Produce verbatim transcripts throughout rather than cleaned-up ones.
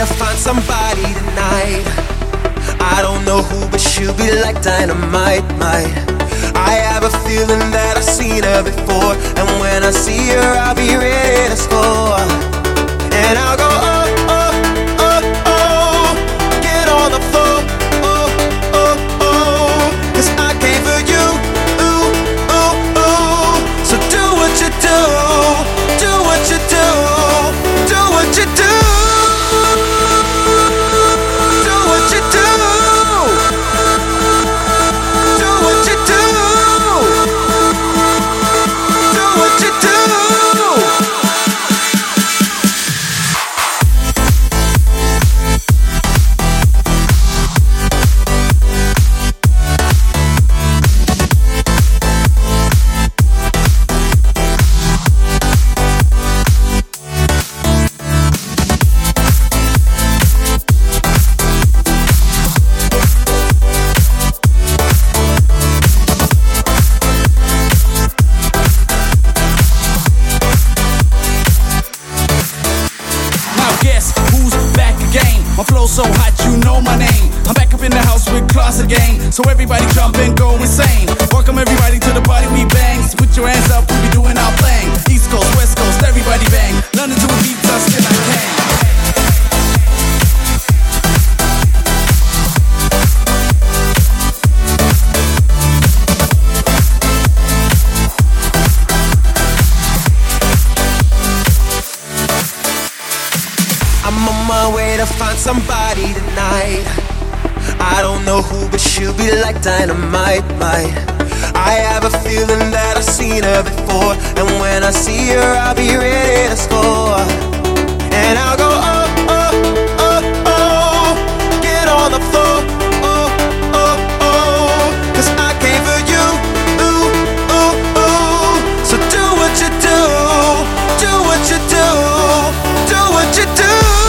to find somebody tonight. I don't know who, but she'll be like dynamite, might. I have a feeling that I've seen her before, and when I see her, I'll be ready to score. And I'll go, oh, oh, oh, oh, get on the floor, oh, oh, oh, 'cause I came for you, ooh, ooh, ooh. So do what you do, do what you do, do what you do. My flow so hot, you know my name. I'm back up in the house with class again. So everybody jump and go insane. Welcome everybody to the party we bang. So put your hands up, we be doing our thing. East Coast, West Coast, everybody bang. London to a beat, us till I can. I'm on my way to find somebody tonight. I don't know who, but she'll be like dynamite, might. I have a feeling that I've seen her before, and when I see her, I'll be ready to score. And I'll go, oh, oh, oh, oh, get on the floor, oh, oh, oh, 'cause I came for you, ooh, ooh, ooh. So do what you do, do what you do, do what you do.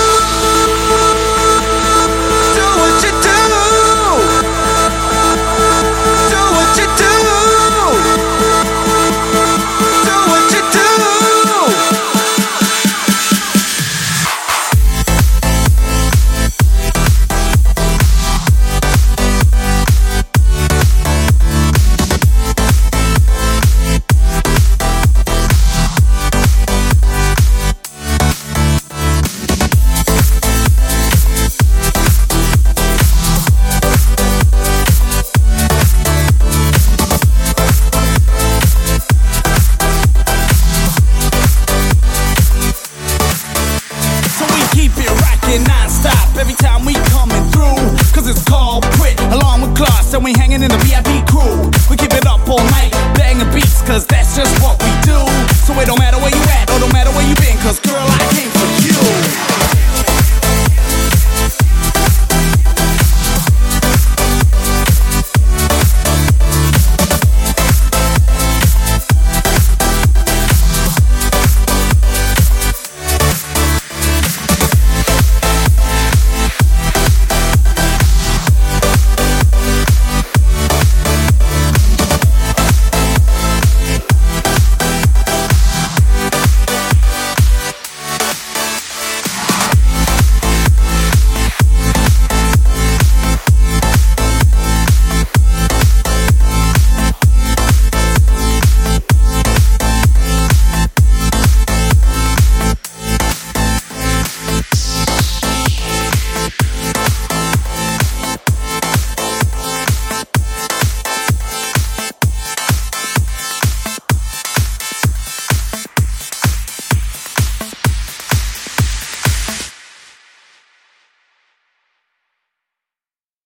Non-stop every time we coming through, 'cause it's called Brit, along with Class, and we hanging in the V I P crew. We keep it up all night, banging beats, 'cause that's just what